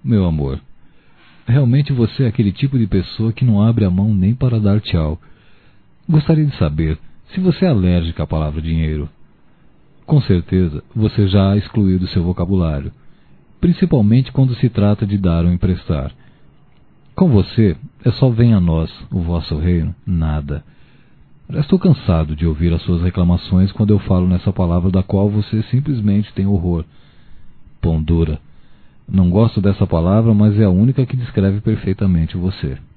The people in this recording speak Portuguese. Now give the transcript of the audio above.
meu amor. Realmente você é aquele tipo de pessoa que não abre a mão nem para dar tchau. Gostaria de saber se você é alérgica à palavra dinheiro. Com certeza, você já a excluiu do seu vocabulário, principalmente quando se trata de dar ou emprestar. Com você, é só venha a nós, o vosso reino, nada. Já estou cansado de ouvir as suas reclamações quando eu falo nessa palavra da qual você simplesmente tem horror. Pão dura. Não gosto dessa palavra, mas é a única que descreve perfeitamente você.